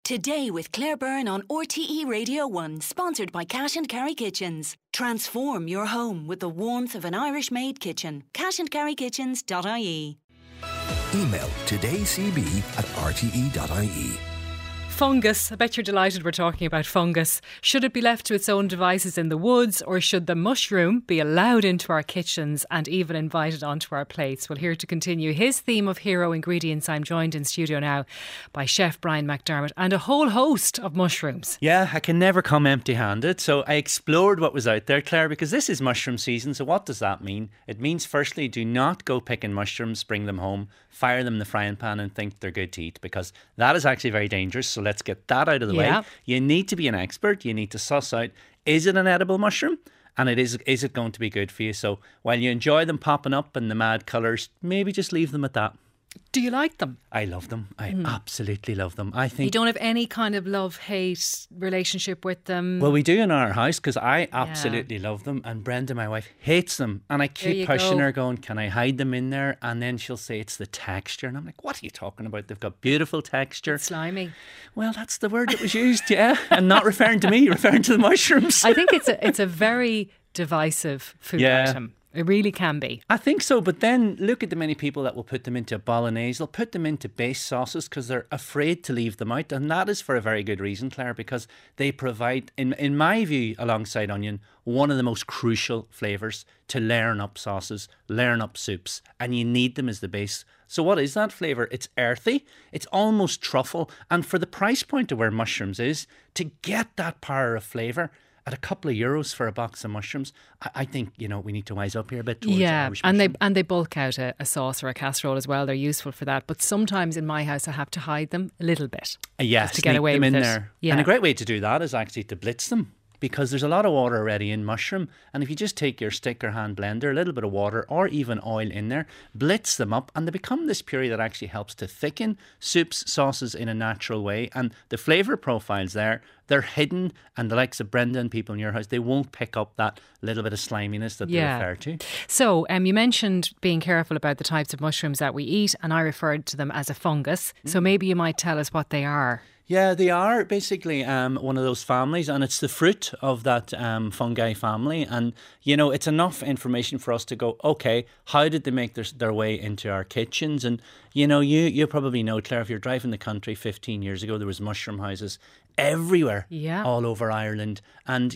Today with Claire Byrne on RTE Radio 1, sponsored by Cash and Carry Kitchens. Transform your home with the warmth of an Irish-made kitchen. cashandcarrykitchens.ie. Email todaycb@rte.ie. Fungus. I bet you're delighted we're talking about fungus. Should it be left to its own devices in the woods, or should the mushroom be allowed into our kitchens and even invited onto our plates? Well, here to continue his theme of hero ingredients, I'm joined in studio now by Chef Brian McDermott and a whole host of mushrooms. Yeah, I can never come empty-handed. So I explored what was out there, Claire, because this is mushroom season. So what does that mean? It means, firstly, do not go picking mushrooms, bring them home, fire them in the frying pan and think they're good to eat, because that is actually very dangerous. So let's get that out of the way. You need to be an expert. You need to suss out, is it an edible mushroom? And is it going to be good for you? So while you enjoy them popping up in the mad colours, maybe just leave them at that. Do you like them? I love them. I absolutely love them. I think you don't have any kind of love-hate relationship with them? Well, we do in our house, because I absolutely love them, and Brenda, my wife, hates them, and I keep pushing her going, can I hide them in there? And then she'll say it's the texture, and I'm like, what are you talking about? They've got beautiful texture. It's slimy. Well, that's the word that was used, yeah, and not referring to me, referring to the mushrooms. I think it's a very divisive food item. It really can be. I think so, but then look at the many people that will put them into bolognese. They'll put them into base sauces because they're afraid to leave them out. And that is for a very good reason, Claire, because they provide, in my view, alongside onion, one of the most crucial flavours to layering up sauces, layering up soups. And you need them as the base. So what is that flavour? It's earthy. It's almost truffle. And for the price point of where mushrooms is, to get that power of flavour, at a couple of euros for a box of mushrooms, I think, we need to wise up here a bit. Yeah, and they bulk out a sauce or a casserole as well. They're useful for that. But sometimes in my house, I have to hide them a little bit. Yes, to get away with it. There. Yeah. And a great way to do that is actually to blitz them, because there's a lot of water already in mushroom. And if you just take your stick or hand blender, a little bit of water or even oil in there, blitz them up, and they become this puree that actually helps to thicken soups, sauces in a natural way. And the flavour profiles there, they're hidden, and the likes of Brenda and people in your house, they won't pick up that little bit of sliminess that they refer to. So you mentioned being careful about the types of mushrooms that we eat, and I referred to them as a fungus. So maybe you might tell us what they are. Yeah, they are basically one of those families, and it's the fruit of that fungi family. And, it's enough information for us to go, okay, how did they make their way into our kitchens? And, you probably know, Claire, if you're driving the country 15 years ago, there was mushroom houses everywhere, all over Ireland. And,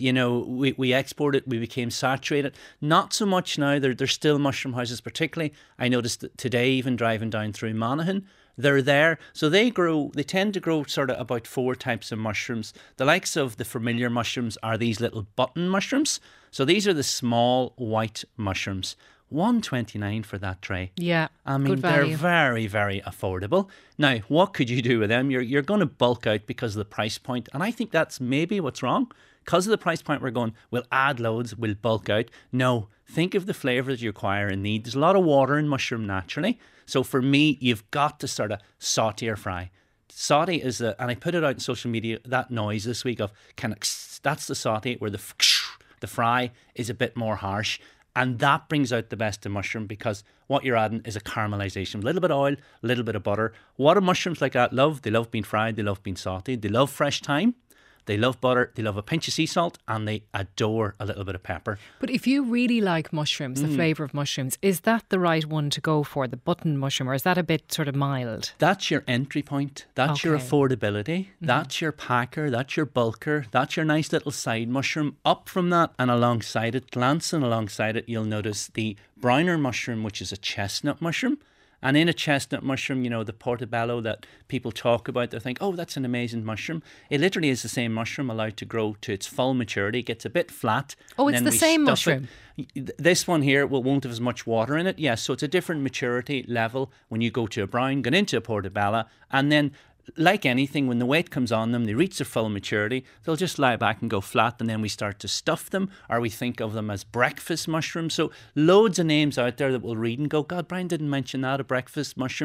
we exported, we became saturated. Not so much now. There's still mushroom houses, particularly, I noticed today, even driving down through Monaghan, they're there. So they tend to grow sort of about 4 types of mushrooms. The likes of the familiar mushrooms are these little button mushrooms. So these are the small white mushrooms. $1.29 for that tray. Yeah, I mean, they're very, very affordable. Now, what could you do with them? You're going to bulk out because of the price point. And I think that's maybe what's wrong. Because of the price point, we're going, we'll add loads, we'll bulk out. No, think of the flavour that you acquire and need. There's a lot of water in mushroom naturally. So for me, you've got to sort of saute or fry. Saute is and I put it out on social media, that noise this week of that's the saute, where the fry is a bit more harsh. And that brings out the best in mushroom, because what you're adding is a caramelisation. A little bit of oil, a little bit of butter. What do mushrooms like that love? They love being fried, they love being sauteed, they love fresh thyme. They love butter, they love a pinch of sea salt, and they adore a little bit of pepper. But if you really like mushrooms, the flavour of mushrooms, is that the right one to go for, the button mushroom, or is that a bit sort of mild? That's your entry point. That's your affordability. That's your packer. That's your bulker. That's your nice little side mushroom. Up from that and alongside it, glancing alongside it, you'll notice the browner mushroom, which is a chestnut mushroom. And in a chestnut mushroom, the portobello that people talk about, they think, oh, that's an amazing mushroom. It literally is the same mushroom allowed to grow to its full maturity. It gets a bit flat. Oh, it's the same mushroom. This one here won't have as much water in it. Yes, so it's a different maturity level when you go to a brown, go into a portobello, and then, like anything, when the weight comes on them, they reach their full maturity, they'll just lie back and go flat, and then we start to stuff them, or we think of them as breakfast mushrooms. So loads of names out there that we'll read and go, God, Brian didn't mention that, a breakfast mushroom.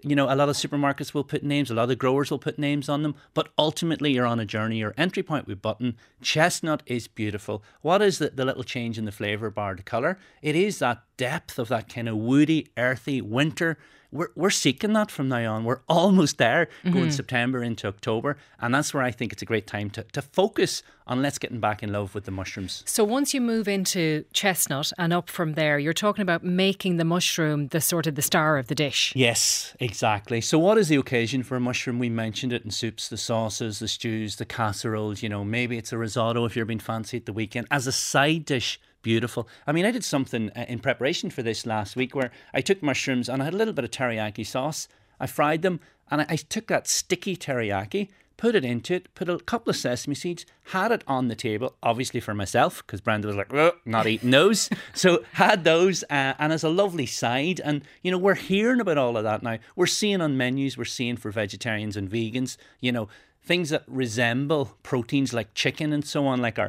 you know, a lot of supermarkets will put names, a lot of growers will put names on them, but ultimately you're on a journey. Your entry point with button, chestnut is beautiful. What is the little change in the flavour bar, the colour? It is that depth of that kind of woody, earthy winter. We're seeking that from now on. We're almost there, going September into October. And that's where I think it's a great time to focus on let's getting back in love with the mushrooms. So once you move into chestnut and up from there, you're talking about making the mushroom the sort of the star of the dish. Yes, exactly. So what is the occasion for a mushroom? We mentioned it in soups, the sauces, the stews, the casseroles. You know, maybe it's a risotto if you're being fancy at the weekend. As a side dish, beautiful. I mean, I did something in preparation for this last week where I took mushrooms and I had a little bit of teriyaki sauce. I fried them and I took that sticky teriyaki, put it into it, put a couple of sesame seeds, had it on the table, obviously for myself, because Brenda was like, oh, not eating those. So had those and as a lovely side. And, you know, we're hearing about all of that now. We're seeing on menus, we're seeing for vegetarians and vegans, you know, things that resemble proteins like chicken and so on, like our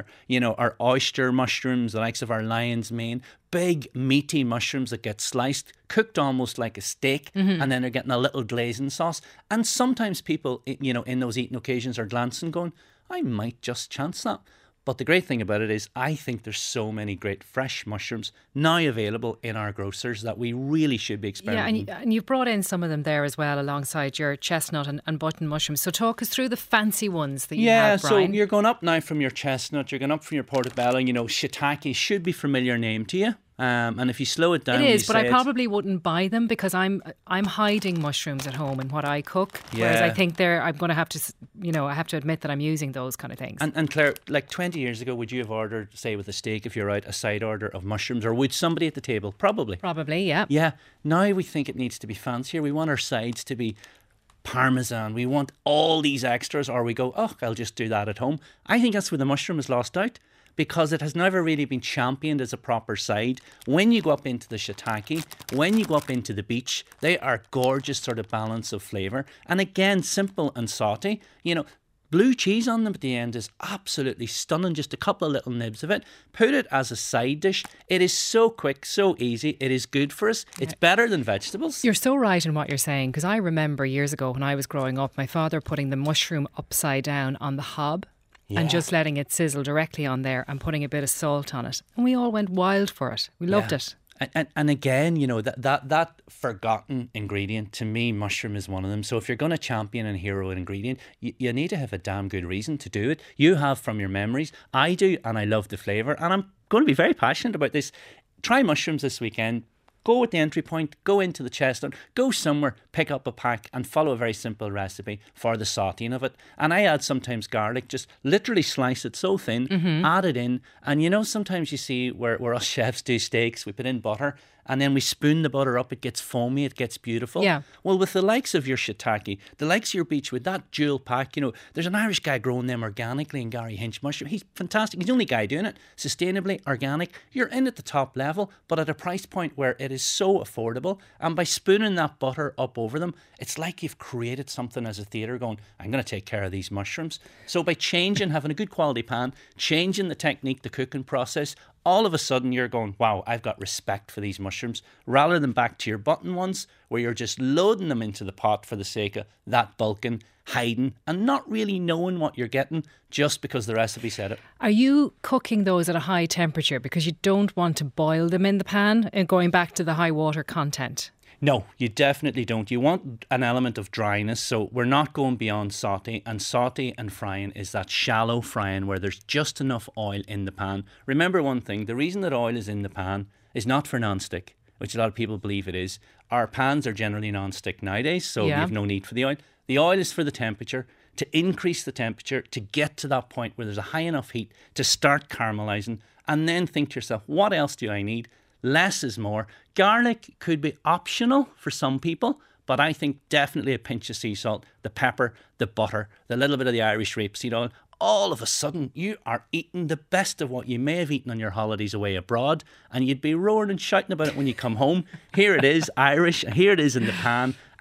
oyster mushrooms, the likes of our lion's mane, big meaty mushrooms that get sliced, cooked almost like a steak, and then they're getting a little glazing sauce. And sometimes people, you know, in those eating occasions are glancing going, I might just chance that. But the great thing about it is I think there's so many great fresh mushrooms now available in our grocers that we really should be experimenting. Yeah, and you've brought in some of them there as well alongside your chestnut and button mushrooms. So talk us through the fancy ones that you have, Brian. Yeah, so you're going up now from your chestnut, you're going up from your portobello. You know, shiitake should be a familiar name to you. And if you slow it down, it is, but I probably wouldn't buy them because I'm hiding mushrooms at home in what I cook. Yeah. Whereas I think I'm going to have to, you know, I have to admit that I'm using those kind of things. And Claire, like 20 years ago, would you have ordered, say with a steak, if you're out, a side order of mushrooms, or would somebody at the table? Probably. Probably, yeah. Yeah. Now we think it needs to be fancier. We want our sides to be parmesan. We want all these extras, or we go, oh, I'll just do that at home. I think that's where the mushroom is lost out, because it has never really been championed as a proper side. When you go up into the shiitake, when you go up into the beech, they are gorgeous sort of balance of flavour. And again, simple and salty. You know, blue cheese on them at the end is absolutely stunning. Just a couple of little nibs of it. Put it as a side dish. It is so quick, so easy. It is good for us. It's better than vegetables. You're so right in what you're saying, because I remember years ago when I was growing up, my father putting the mushroom upside down on the hob. Yeah. And just letting it sizzle directly on there and putting a bit of salt on it. And we all went wild for it. We loved it. And again, you know, that forgotten ingredient, to me, mushroom is one of them. So if you're going to champion and hero an ingredient, you need to have a damn good reason to do it. You have from your memories. I do, and I love the flavour. And I'm going to be very passionate about this. Try mushrooms this weekend. Go with the entry point, go into the chestnut, go somewhere, pick up a pack and follow a very simple recipe for the sauteing of it. And I add sometimes garlic, just literally slice it so thin, add it in. And you know, sometimes you see where us chefs do steaks, we put in butter and then we spoon the butter up, it gets foamy, it gets beautiful. Yeah. Well, with the likes of your shiitake, the likes of your beech, with that dual pack, you know, there's an Irish guy growing them organically in Gary Hinch mushroom. He's fantastic. He's the only guy doing it. Sustainably, organic. You're in at the top level, but at a price point where it is so affordable. And by spooning that butter up over them, it's like you've created something as a theatre going, I'm going to take care of these mushrooms. So by changing, having a good quality pan, changing the technique, the cooking process, all of a sudden you're going, wow, I've got respect for these mushrooms, rather than back to your button ones where you're just loading them into the pot for the sake of that bulking, hiding and not really knowing what you're getting just because the recipe said it. Are you cooking those at a high temperature because you don't want to boil them in the pan, and going back to the high water content? No, you definitely don't. You want an element of dryness, so we're not going beyond sauté. And sauté and frying is that shallow frying where there's just enough oil in the pan. Remember one thing, the reason that oil is in the pan is not for non-stick, which a lot of people believe it is. Our pans are generally non-stick nowadays, so you have no need for the oil. The oil is for the temperature, to increase the temperature, to get to that point where there's a high enough heat to start caramelising, and then think to yourself, what else do I need? Less is more. Garlic could be optional for some people, but I think definitely a pinch of sea salt, the pepper, the butter, the little bit of the Irish rapeseed oil. All of a sudden, you are eating the best of what you may have eaten on your holidays away abroad, and you'd be roaring and shouting about it when you come home. Here it is, Irish, here it is in the pan,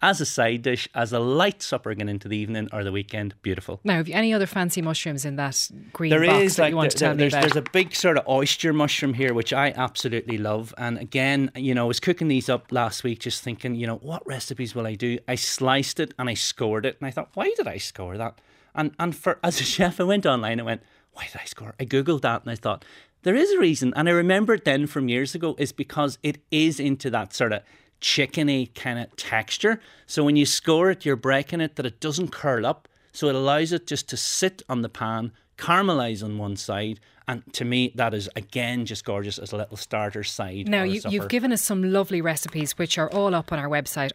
as a side dish, as a light supper going into the evening or the weekend. Beautiful. Now, have you any other fancy mushrooms in that green There box is, that like, you want to tell me about? There's a big sort of oyster mushroom here, which I absolutely love. And again, I was cooking these up last week, just thinking, what recipes will I do? I sliced it and I scored it. And I thought, why did I score that? And as a chef, I went online and went, why did I score? I Googled that and I thought, there is a reason. And I remembered then from years ago is because it is into that sort of chickeny kind of texture. So when you score it, you're breaking it that it doesn't curl up. So it allows it just to sit on the pan, caramelise on one side. And to me, that is, again, just gorgeous as a little starter side. Now, you've given us some lovely recipes, which are all up on our website,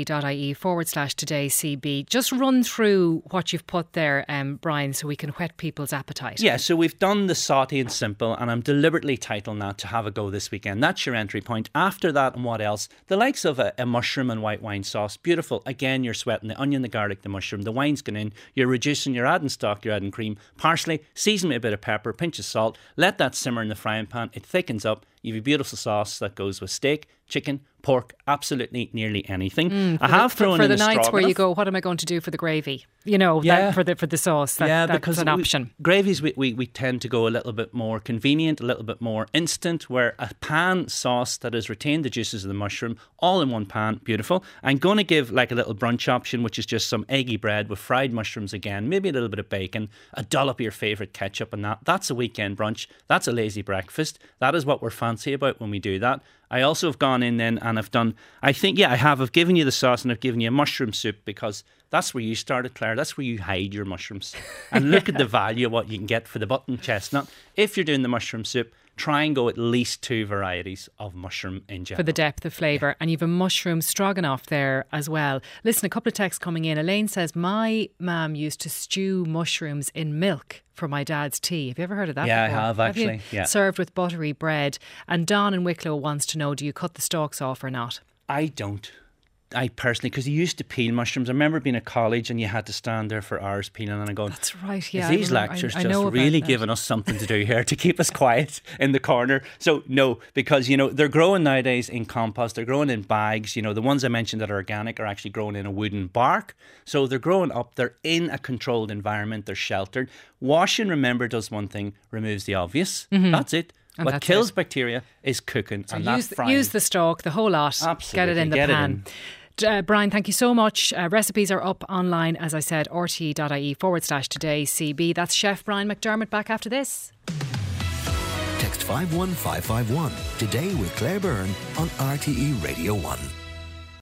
rte.ie/todaycb. Just run through what you've put there, Brian, so we can whet people's appetite. Yeah, so we've done the sauté and simple, and I'm deliberately titling that to have a go this weekend. That's your entry point. After that, and what else? The likes of a mushroom and white wine sauce. Beautiful. Again, you're sweating the onion, the garlic, the mushroom. The wine's gone in. You're reducing, you're adding stock, you're adding cream, parsley, season with a bit of pepper, pinch of salt. Let that simmer in the frying pan. It thickens up. You have a beautiful sauce that goes with steak, chicken, pork, absolutely nearly anything. I have thrown in for the the nights where you go, what am I going to do for the gravy? For the sauce. That's an option. Gravies, we tend to go a little bit more convenient, a little bit more instant, where a pan sauce that has retained the juices of the mushroom all in one pan, beautiful. I'm going to give like a little brunch option, which is just some eggy bread with fried mushrooms again, maybe a little bit of bacon, a dollop of your favourite ketchup and that. That's a weekend brunch. That's a lazy breakfast. That is what we're fancy about when we do that. I also have gone in then and I've done, I've given you the sauce and I've given you a mushroom soup because that's where you started, Claire. That's where you hide your mushrooms. And look at the value of what you can get for the button chestnut. If you're doing the mushroom soup, try and go at least 2 varieties of mushroom in general. For the depth of flavour. And you've a mushroom stroganoff there as well. Listen, a couple of texts coming in. Elaine says, my mum used to stew mushrooms in milk for my dad's tea. Have you ever heard of that before? I have actually. Yeah. Served with buttery bread. And Don in Wicklow wants to know, do you cut the stalks off or not? I don't. I personally, because you used to peel mushrooms. I remember being at college and you had to stand there for hours peeling and I'm going, that's right, yeah. These lectures just really giving us something to do here to keep us quiet in the corner. So no, because they're growing nowadays in compost, they're growing in bags. The ones I mentioned that are organic are actually growing in a wooden bark. So they're growing up, they're in a controlled environment, they're sheltered. Washing, remember, does one thing, removes the obvious. Mm-hmm. That's it. And what kills bacteria is cooking, so and use the stalk, the whole lot. Absolutely. Get it in the pan. Brian, thank you so much. Recipes are up online, as I said, rte.ie/todaycb. That's Chef Brian McDermott back after this. Text 51551 today with Claire Byrne on RTE Radio 1.